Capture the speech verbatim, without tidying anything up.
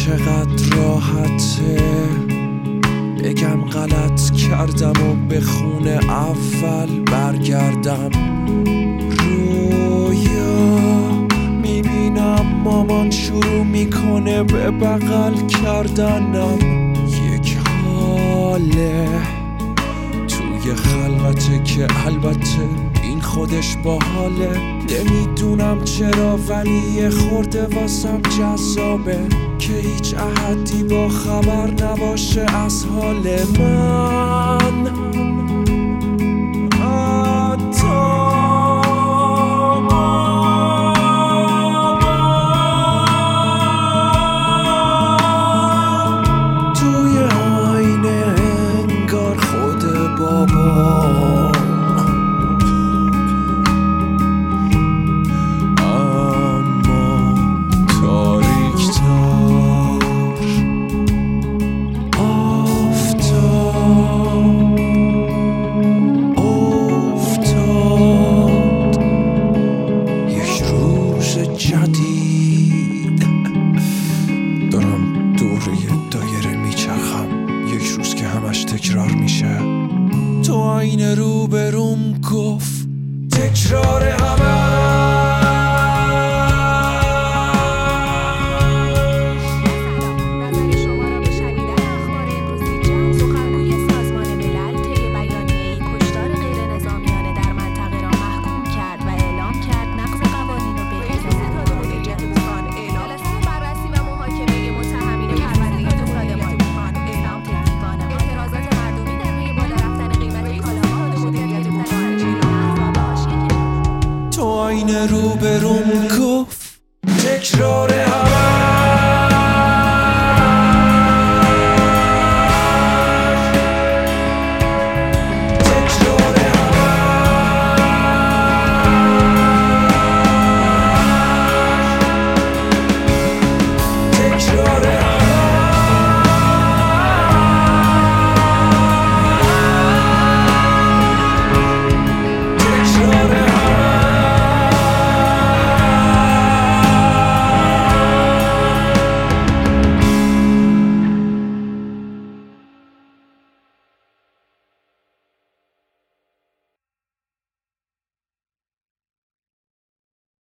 چقدر راحته بگم غلط کردم و به خونه اول برگردم. رویا میبینم مامان شروع میکنه به بغل کردنم. یک حاله توی خلوته که البته این خودش باحاله. نمیدونم چرا ولی یه خورده واسم جذابه که هیچ احدی با خبر نباشه از حال من. توی آینه انگار خود بابا جدید دارم دوره دایره میچرخم، یک روز که همش تکرار میشه. تو آینه رو بروم گفت تکرار همه. آینه رو بروم گفت تکرار